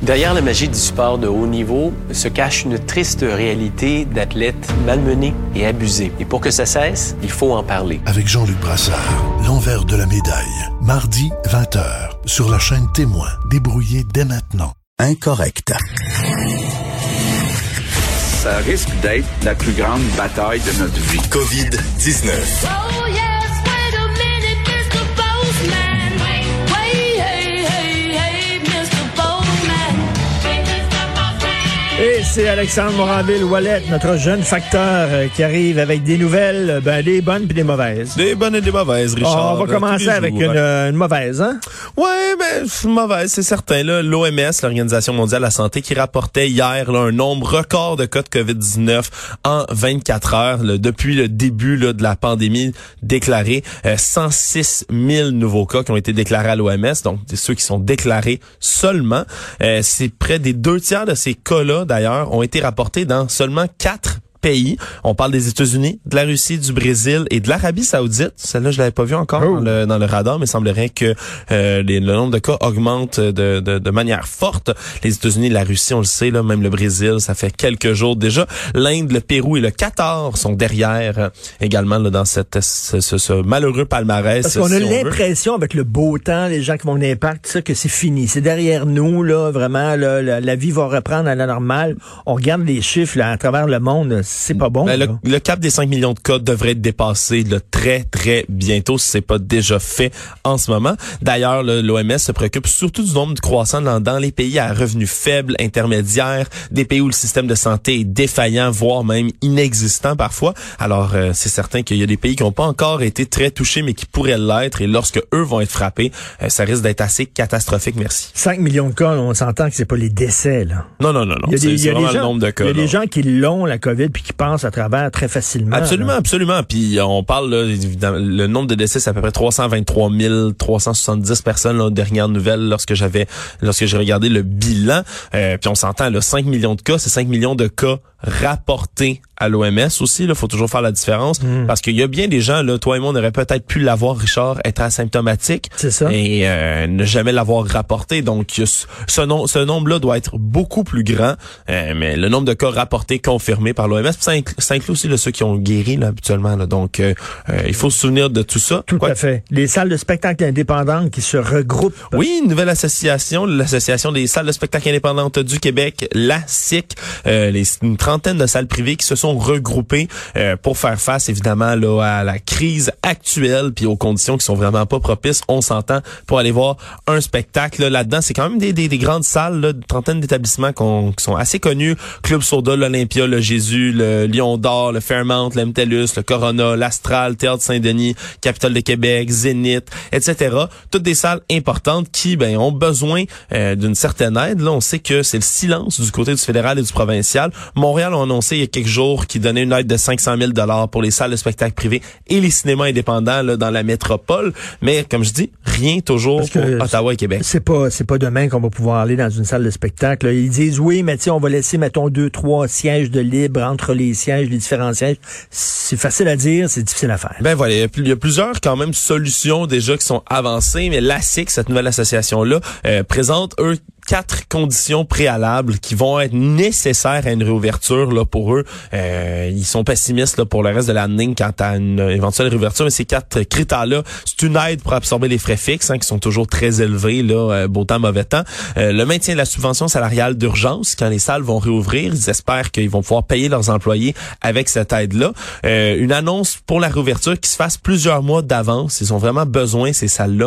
Derrière la magie du sport de haut niveau se cache une triste réalité d'athlètes malmenés et abusés. Et pour que ça cesse, il faut en parler. Avec Jean-Luc Brassard, l'envers de la médaille. Mardi, 20h, sur la chaîne Témoin. Débrouillez dès maintenant. Incorrect. Ça risque d'être la plus grande bataille de notre vie. COVID-19. Oh yes, wait a minute, Mr. Postman. Wait, hey, Mr. Postman. Et c'est Alexandre Moranville-Ouellette, notre jeune facteur qui arrive avec des nouvelles, des bonnes puis des mauvaises. Des bonnes et des mauvaises, Richard. On va commencer avec une mauvaise, hein? Ouais, mauvaise, c'est certain. Là, l'OMS, l'Organisation mondiale de la santé, qui rapportait hier là, un nombre record de cas de COVID-19 en 24 heures depuis le début de la pandémie déclarée. 106 000 nouveaux cas qui ont été déclarés à l'OMS, donc ceux qui sont déclarés seulement. C'est près des 2/3 de ces cas-là, d'ailleurs, ont été rapportés dans seulement 4 pays. On parle des États-Unis, de la Russie, du Brésil et de l'Arabie Saoudite. Celle-là, je l'avais pas vu encore dans le radar, mais il semblerait que le nombre de cas augmente de manière forte. Les États-Unis, la Russie, on le sait, là, même le Brésil, ça fait quelques jours déjà. L'Inde, le Pérou et le Qatar sont derrière également là, dans ce malheureux palmarès. Parce qu'on a l'impression, avec le beau temps, les gens qui vont l'impact, ça, que c'est fini. C'est derrière nous, là, vraiment, là, la vie va reprendre à la normale. On regarde les chiffres là, à travers le monde. C'est pas bon. Le cap des 5 millions de cas devrait être dépassé très, très bientôt, si c'est pas déjà fait en ce moment. D'ailleurs, l'OMS se préoccupe surtout du nombre de croissants dans les pays à revenus faibles, intermédiaires, des pays où le système de santé est défaillant, voire même inexistant parfois. Alors, c'est certain qu'il y a des pays qui n'ont pas encore été très touchés, mais qui pourraient l'être. Et lorsque eux vont être frappés, ça risque d'être assez catastrophique. Merci. 5 millions de cas, on s'entend que c'est pas les décès, là. Non. C'est vraiment le nombre de cas. Il y a des gens qui l'ont, la COVID, puis qui passent à travers très facilement. Absolument. Puis on parle, là, évidemment, le nombre de décès, c'est à peu près 323 370 personnes, là, dernière nouvelle, lorsque j'ai regardé le bilan. Puis on s'entend, là, 5 millions de cas, c'est 5 millions de cas rapportés à l'OMS aussi. Là, faut toujours faire la différence parce qu'il y a bien des gens, là, toi et moi, on aurait peut-être pu l'avoir, Richard, être asymptomatique. C'est ça. Et ne jamais l'avoir rapporté. Donc, ce nombre-là doit être beaucoup plus grand. Mais le nombre de cas rapportés, confirmés par l'OMS, ça inclut aussi là, ceux qui ont guéri là, habituellement. Là. Donc, il faut se souvenir de tout ça. Tout à fait. Les salles de spectacle indépendantes qui se regroupent. Oui, une nouvelle association, l'Association des salles de spectacle indépendantes du Québec, la SIC, une trentaine de salles privées qui se sont regroupées pour faire face, évidemment, là, à la crise actuelle puis aux conditions qui sont vraiment pas propices, on s'entend, pour aller voir un spectacle. Là-dedans, c'est quand même des grandes salles, là, une trentaine d'établissements qui sont assez connus. Club Soda, l'Olympia, le Jésus, le Lion d'Or, le Fairmount, l'MTELUS, le Corona, l'Astral, Théâtre Saint-Denis, Capitole de Québec, Zénith, etc. Toutes des salles importantes qui ont besoin d'une certaine aide. Là, on sait que c'est le silence du côté du fédéral et du provincial. Montréal a annoncé il y a quelques jours qu'ils donnaient une aide de 500 000 $ pour les salles de spectacle privées et les cinémas indépendants là, dans la métropole. Mais comme je dis, rien toujours pour Ottawa et Québec. C'est pas demain qu'on va pouvoir aller dans une salle de spectacle. Là. Ils disent oui, mais on va laisser, mettons, 2-3 sièges de libre entre les sièges, les différents sièges. C'est facile à dire, c'est difficile à faire. Ben voilà, il y a plusieurs quand même solutions déjà qui sont avancées, mais l'ASIC, cette nouvelle association-là, présente, eux, 4 conditions préalables qui vont être nécessaires à une réouverture là pour eux. Ils sont pessimistes là pour le reste de l'année quant à une éventuelle réouverture, mais ces 4 critères-là, c'est une aide pour absorber les frais fixes qui sont toujours très élevés là, beau temps, mauvais temps. Le maintien de la subvention salariale d'urgence quand les salles vont réouvrir, ils espèrent qu'ils vont pouvoir payer leurs employés avec cette aide-là. Une annonce pour la réouverture qui se fasse plusieurs mois d'avance. Ils ont vraiment besoin, ces salles-là,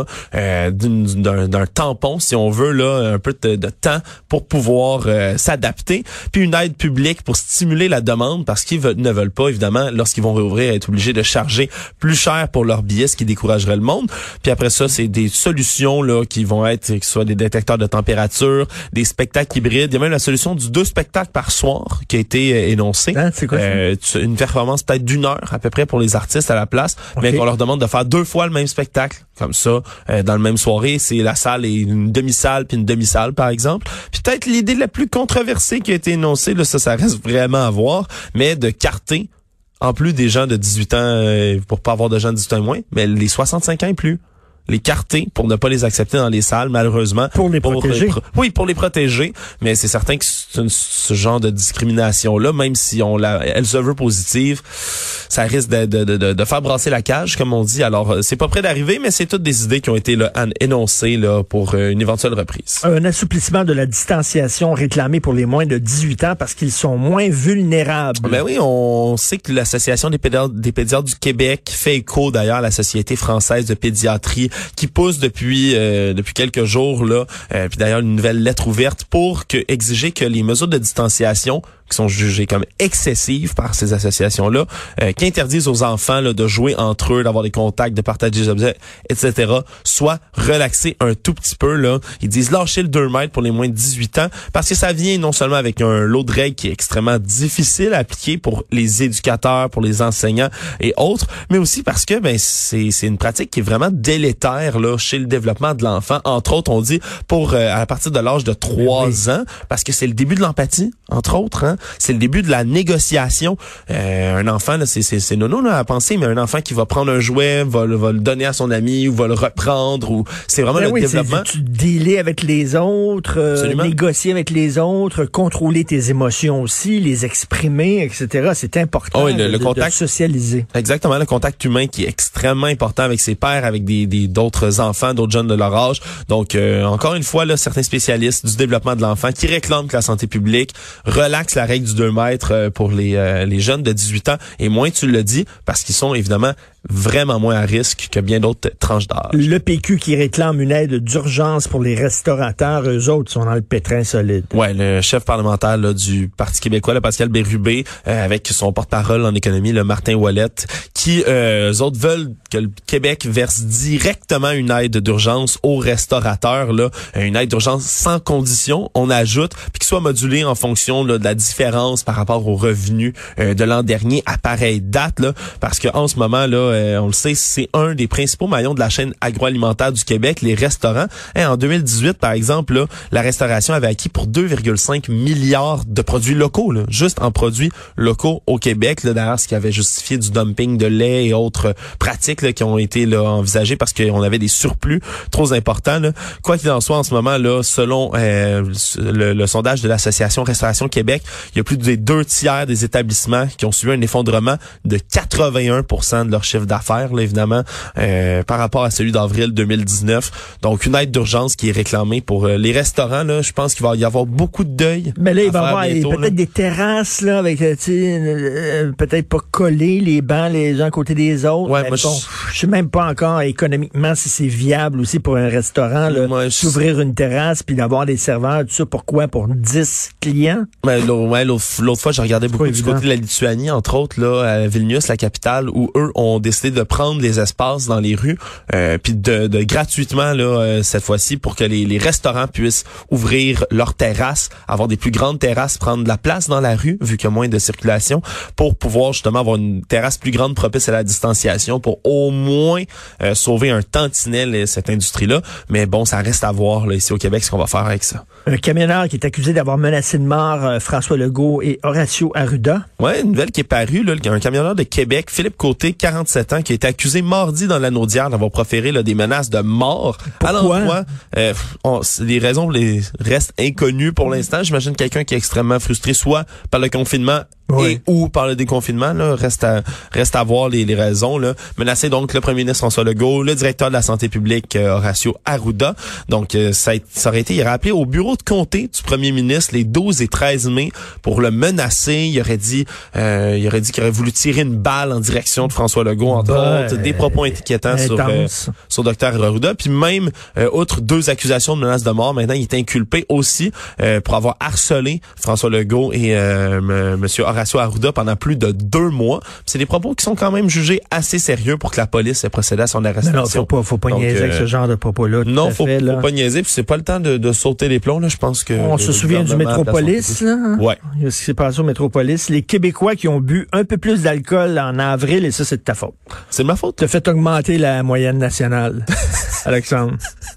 d'un tampon, si on veut, là, un peu de temps pour pouvoir s'adapter, puis une aide publique pour stimuler la demande parce qu'ils ne veulent pas, évidemment, lorsqu'ils vont réouvrir, être obligés de charger plus cher pour leurs billets, ce qui découragerait le monde. Puis après ça, c'est des solutions là qui vont être, que ce soit des détecteurs de température, des spectacles hybrides. Il y a même la solution du 2 spectacles par soir qui a été énoncée. Hein, c'est quoi ça? Une performance peut-être d'1 heure à peu près pour les artistes à la place, mais qu'on leur demande de faire 2 fois le même spectacle, comme ça, dans le même soirée. C'est la salle et une demi-salle puis une demi-salle, par exemple. Puis peut-être l'idée la plus controversée qui a été énoncée, là, ça reste vraiment à voir, mais de carter, en plus des gens de 18 ans, pour pas avoir de gens de 18 ans et moins, mais les 65 ans et plus. les carter pour ne pas les accepter dans les salles, malheureusement. Pour les protéger. Oui, pour les protéger, mais c'est certain que ce genre de discrimination-là, même si elle se veut positive, ça risque de faire brasser la cage, comme on dit. Alors, c'est pas près d'arriver, mais c'est toutes des idées qui ont été là, énoncées là, pour une éventuelle reprise. Un assouplissement de la distanciation réclamé pour les moins de 18 ans parce qu'ils sont moins vulnérables. Ben oui, on sait que l'Association des pédiatres du Québec fait écho d'ailleurs à la Société française de pédiatrie qui pousse depuis quelques jours là, puis d'ailleurs une nouvelle lettre ouverte pour exiger que les mesures de distanciation qui sont jugées comme excessives par ces associations-là, qui interdisent aux enfants là, de jouer entre eux, d'avoir des contacts, de partager des objets, etc., soient relaxées un tout petit peu. Là. Ils disent lâcher le 2 mètres pour les moins de 18 ans, parce que ça vient non seulement avec un lot de règles qui est extrêmement difficile à appliquer pour les éducateurs, pour les enseignants et autres, mais aussi parce que c'est une pratique qui est vraiment délétère là, chez le développement de l'enfant. Entre autres, on dit à partir de l'âge de 3 ans, parce que c'est le début de l'empathie, entre autres, hein. C'est le début de la négociation. Un enfant, là, c'est nono là, à penser, mais un enfant qui va prendre un jouet, va le donner à son ami ou va le reprendre, ou c'est vraiment le développement. Tu dealer avec les autres, négocier avec les autres, contrôler tes émotions aussi, les exprimer, etc. C'est important le contact, de socialiser. Exactement, le contact humain qui est extrêmement important avec ses pairs, avec d'autres enfants, d'autres jeunes de leur âge. Donc, encore une fois, là, certains spécialistes du développement de l'enfant qui réclament que la santé publique relaxe la règle du 2 mètres pour les jeunes de 18 ans, et moins tu le dis, parce qu'ils sont évidemment vraiment moins à risque que bien d'autres tranches d'âge. Le PQ qui réclame une aide d'urgence pour les restaurateurs, eux autres sont dans le pétrin solide. Ouais, le chef parlementaire là, du Parti québécois, le Pascal Bérubé, avec son porte-parole en économie, le Martin Ouellette, qui eux autres veulent que le Québec verse directement une aide d'urgence aux restaurateurs, là, une aide d'urgence sans condition, on ajoute, puis qui soit modulée en fonction là, de la différence par rapport aux revenus de l'an dernier à pareille date, là, parce que en ce moment là, on le sait, c'est un des principaux maillons de la chaîne agroalimentaire du Québec, les restaurants. En 2018, par exemple, là, la restauration avait acquis pour 2,5 milliards de produits locaux, là, juste en produits locaux au Québec. Là, d'ailleurs, ce qui avait justifié du dumping de lait et autres pratiques là, qui ont été là, envisagées parce qu'on avait des surplus trop importants. Là. Quoi qu'il en soit, en ce moment, là, selon le sondage de l'Association Restauration Québec, il y a plus des 2/3 des établissements qui ont subi un effondrement de 81% de leur chiffre d'affaires, là, évidemment, par rapport à celui d'avril 2019. Donc, une aide d'urgence qui est réclamée pour les restaurants. Là, je pense qu'il va y avoir beaucoup de deuil. Mais là, il va y avoir peut-être des terrasses là, avec, peut-être pas coller les bancs les uns à côté des autres. Ouais, moi, je sais même pas encore économiquement si c'est viable aussi pour un restaurant là, s'ouvrir une terrasse puis d'avoir des serveurs, tout ça. Pourquoi? Pour 10 clients? L'autre fois, j'ai regardé beaucoup du côté de la Lituanie, entre autres, là, à Vilnius, la capitale, où eux ont décidé de prendre les espaces dans les rues, puis de gratuitement là cette fois-ci pour que les restaurants puissent ouvrir leurs terrasses, avoir des plus grandes terrasses, prendre de la place dans la rue vu qu'il y a moins de circulation, pour pouvoir justement avoir une terrasse plus grande propice à la distanciation pour au moins sauver un tantinet cette industrie-là. Mais bon, ça reste à voir là, ici au Québec ce qu'on va faire avec ça. Un camionneur qui est accusé d'avoir menacé de mort François Legault et Horacio Arruda. Ouais, une nouvelle qui est parue là, un camionneur de Québec, Philippe Côté, 47 ans, qui a été accusé mardi dans la Naudière d'avoir proféré là, des menaces de mort. Pourquoi? Les raisons restent inconnues pour l'instant. J'imagine quelqu'un qui est extrêmement frustré, soit par le confinement et ou par le déconfinement. Là, reste à voir les raisons. Là. Menacé donc le premier ministre François Legault, le directeur de la santé publique Horacio Arruda. Donc ça aurait été, il aurait appelé au bureau de comté du premier ministre les 12 et 13 mai pour le menacer. Il aurait dit qu'il aurait voulu tirer une balle en direction de François Legault, entre autres, des propos inquiétants sur Dr Arruda. Puis même, outre 2 accusations de menaces de mort, maintenant il est inculpé aussi pour avoir harcelé François Legault et Monsieur Horacio Arruda pendant plus de 2 mois. C'est des propos qui sont quand même jugés assez sérieux pour que la police ait procédé à son arrestation. Non, faut pas niaiser avec ce genre de propos-là. Non, faut pas niaiser. Puis c'est pas le temps de sauter les plombs. Là, je pense que on se souvient du Métropolis. Là, hein? Ouais. Il y a ce qui s'est passé au Métropolis. Les Québécois qui ont bu un peu plus d'alcool en avril, et ça, c'est de ta faute. C'est de ma faute. T'as fait augmenter la moyenne nationale, Alexandre.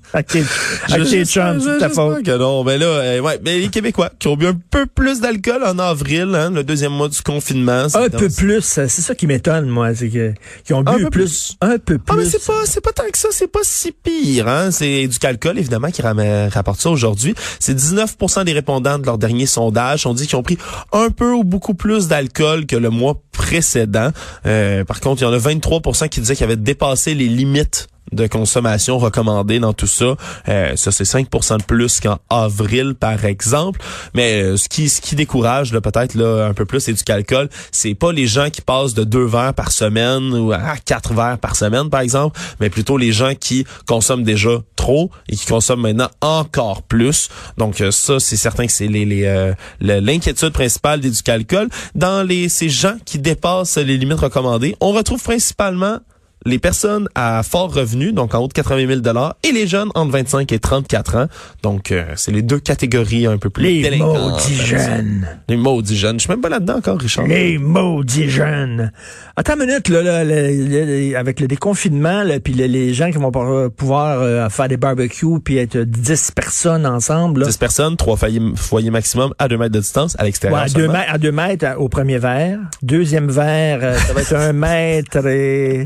Avec tes chums, c'est ta faute. Que non, mais là, mais les Québécois qui ont bu un peu plus d'alcool en avril, hein, le deuxième mois du confinement. Un peu plus, c'est ça qui m'étonne, moi, c'est qu'ils ont bu plus. Un peu plus. Ah, mais c'est pas tant que ça, c'est pas si pire, hein. C'est du Calcul, évidemment, qui rapporte ça aujourd'hui. C'est 19% des répondants de leur dernier sondage ont dit qu'ils ont pris un peu ou beaucoup plus d'alcool que le mois précédent. Par contre, il y en a 23% qui disaient qu'ils avaient dépassé les limites de consommation recommandée dans tout ça. Ça, c'est 5% de plus qu'en avril, par exemple. Mais ce qui décourage là, peut-être là un peu plus, c'est du alcool. C'est pas les gens qui passent de 2 verres par semaine ou à 4 verres par semaine, par exemple, mais plutôt les gens qui consomment déjà trop et qui consomment maintenant encore plus. Donc ça, c'est certain que c'est l'inquiétude principale des du alcool. Dans ces gens qui dépassent les limites recommandées, on retrouve principalement les personnes à fort revenu, donc en haut de 80 000 $, et les jeunes entre 25 et 34 ans. Donc, c'est les deux catégories un peu plus délinquantes. Les maudits jeunes. Les maudits jeunes. Je suis même pas là-dedans encore, Richard. Les maudits jeunes. Attends une minute, là, avec le déconfinement, là, puis les gens qui vont pouvoir faire des barbecues puis être 10 personnes ensemble. Là. 10 personnes, 3 foyers maximum à 2 mètres de distance à l'extérieur. Ouais, à 2 mètres au premier verre. Deuxième verre, ça va être 1 mètre et...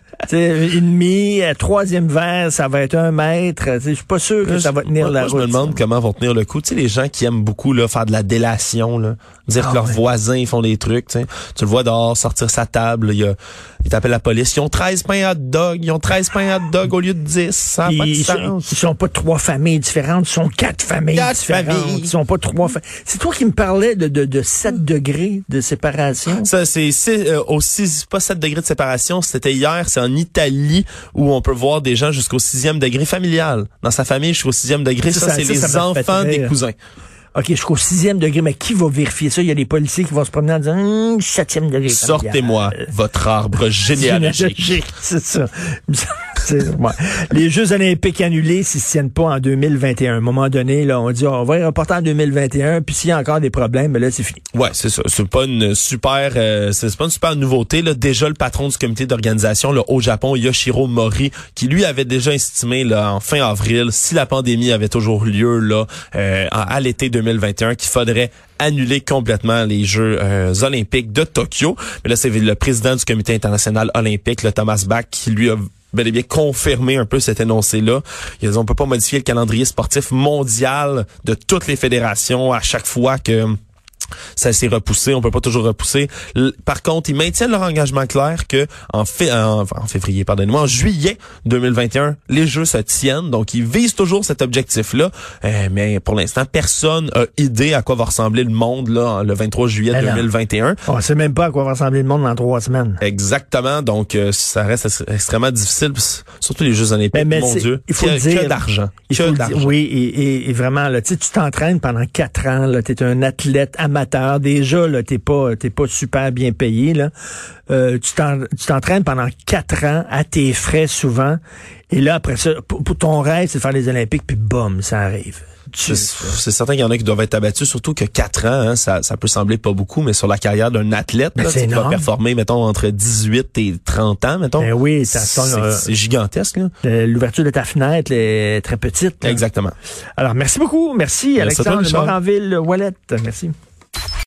et demi, troisième verre, ça va être 1 mètre. Je suis pas sûr que ça va tenir la route. Je me demande comment vont tenir le coup. Tu sais, les gens qui aiment beaucoup là, faire de la délation, là, dire que leurs voisins font des trucs. Tu le vois dehors sortir sa table. Ils t'appellent la police. Ils ont 13 pains hot dog. Ils ont 13 pains hot dog au lieu de 10. Ça n'a pas de sens. Ils sont pas 3 familles différentes. Ils sont 4 familles différentes. Ils sont pas 3 familles. C'est toi qui me parlais de 7 degrés de séparation. Ça, c'est aussi pas 7 degrés de séparation. C'était hier. C'est en Italie où on peut voir des gens jusqu'au 6e degré familial. Dans sa famille, jusqu'au 6e degré. Ça c'est les enfants des cousins. OK, jusqu'au 6e degré, mais qui va vérifier ça? Il y a des policiers qui vont se promener en disant 7e degré. Sortez-moi votre arbre généalogique. C'est ça. Les Jeux olympiques annulés s'ils ne tiennent pas en 2021. À un moment donné, là, on dit on va y reporter en 2021, puis s'il y a encore des problèmes, ben là, c'est fini. Ouais, c'est ça. C'est pas une super nouveauté. Là. Déjà, le patron du comité d'organisation là, au Japon, Yoshiro Mori, qui lui avait déjà estimé là, en fin avril, si la pandémie avait toujours lieu là, à l'été 2021, qu'il faudrait annuler complètement les Jeux olympiques de Tokyo. Mais là, c'est le président du comité international olympique, le Thomas Bach, qui lui a bel et bien confirmé un peu cet énoncé-là. Il a dit on peut pas modifier le calendrier sportif mondial de toutes les fédérations à chaque fois que ça s'est repoussé, on peut pas toujours repousser. Par contre, ils maintiennent leur engagement clair que en février, pardonnez-moi, en juillet 2021, les Jeux se tiennent. Donc, ils visent toujours cet objectif-là. Mais pour l'instant, personne a idée à quoi va ressembler le monde là le 23 juillet 2021. On sait même pas à quoi va ressembler le monde dans 3 semaines. Exactement. Donc, ça reste extrêmement difficile, surtout les Jeux olympiques. Mais mon Dieu, il faut le dire. Que d'argent. Oui, et vraiment, là, tu t'entraînes pendant 4 ans. Là, t'es un athlète amateur. Déjà, là, t'es pas super bien payé, là. Tu t'entraînes pendant 4 ans à tes frais souvent. Et là, après ça, pour ton rêve, c'est de faire les Olympiques, puis boum, ça arrive. C'est certain qu'il y en a qui doivent être abattus, surtout que 4 ans, hein, ça peut sembler pas beaucoup, mais sur la carrière d'un athlète, là, qui va performer, mettons, entre 18 et 30 ans, mettons. Ben oui, c'est gigantesque, là. L'ouverture de ta fenêtre est très petite. Là. Exactement. Alors, merci beaucoup. Merci Alexandre Moranville-Ouellette. Merci.